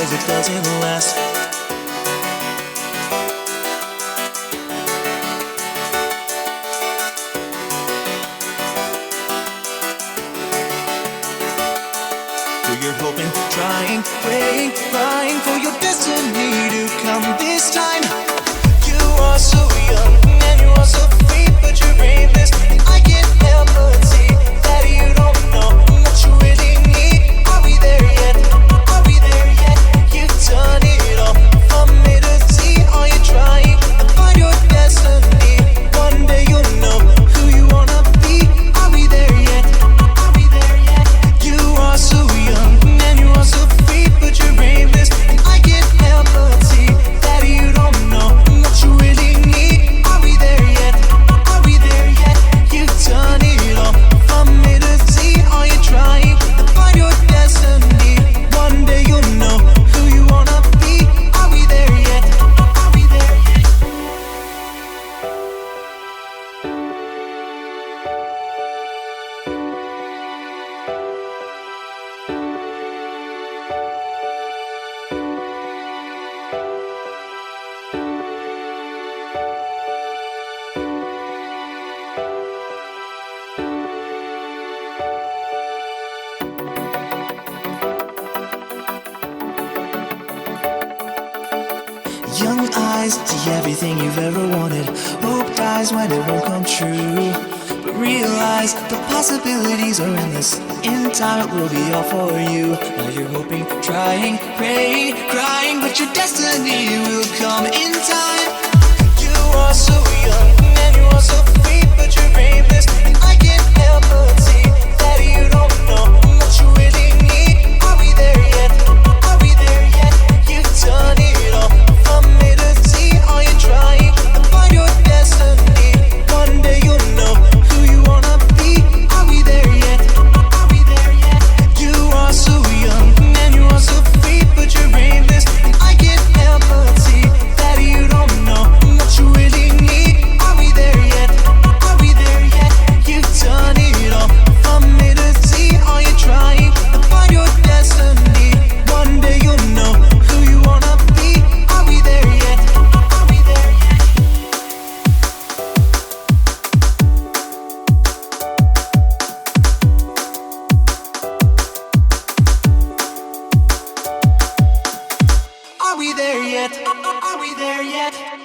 cause it doesn't last. So you're hoping, trying, praying, crying for your destiny to come this time. You are so young and you are so free, but you're brainless. I can't help but see that you don't know what you really need. Are we there yet? Are we there yet? You've done it all for me to see. Are you trying to find your destiny? One day you'll know who you wanna be. Are we there yet? Are we there yet? You are so young and you are so free, but you're brainless. And I can't help but see that you don't know what you really need. Are we there yet? Are we there yet? You've done it all for me to see. Are you trying to find your destiny? One day you'll know who you wanna be. Are we there yet? Are we there yet? Young eyes see everything you've ever wanted. Hope dies when it won't come true. But realize the possibilities are endless. In time it will be all for you. Now you're hoping, trying, praying, crying, but your destiny will come in time. You are so young and you are so free, but you're brainless. And I can't help but see that you don't know what you really need. Are we there yet? Are we there yet? You've done it all for me to see. Are you trying to find your destiny? One day you'll know who you wanna be. Are we there yet? Are we there yet? You are so young and you are so free, but you're brainless. And I can't help but see that you don't know what you really need. Are we there yet? Are we there yet? You've done it all for me to see. Are you trying to find your destiny? One day you'll know who you wanna be. Are we there yet? Are we there yet? Are we there yet? Are we there yet?